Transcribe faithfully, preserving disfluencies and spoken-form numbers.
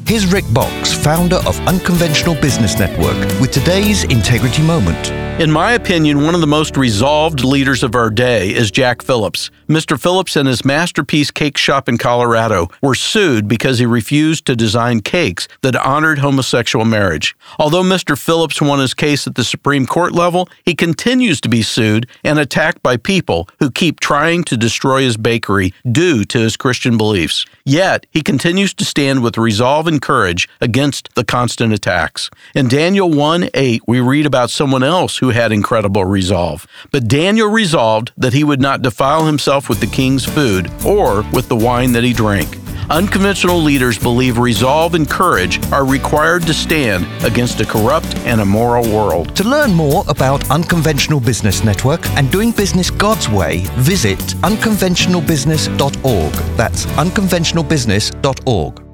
Here's Rick Box, founder of Unconventional Business Network, with today's Integrity Moment. In my opinion, one of the most resolved leaders of our day is Jack Phillips. Mister Phillips and his Masterpiece Cake Shop in Colorado were sued because he refused to design cakes that honored homosexual marriage. Although Mister Phillips won his case at the Supreme Court level, he continues to be sued and attacked by people who keep trying to destroy his bakery due to his Christian beliefs. Yet, he continues to stand with resolve and courage against the constant attacks. In Daniel one eight, we read about someone else who had incredible resolve. But Daniel resolved that he would not defile himself with the king's food or with the wine that he drank. Unconventional leaders believe resolve and courage are required to stand against a corrupt and immoral world. To learn more about Unconventional Business Network and doing business God's way, visit unconventional business dot org. That's unconventional business dot org.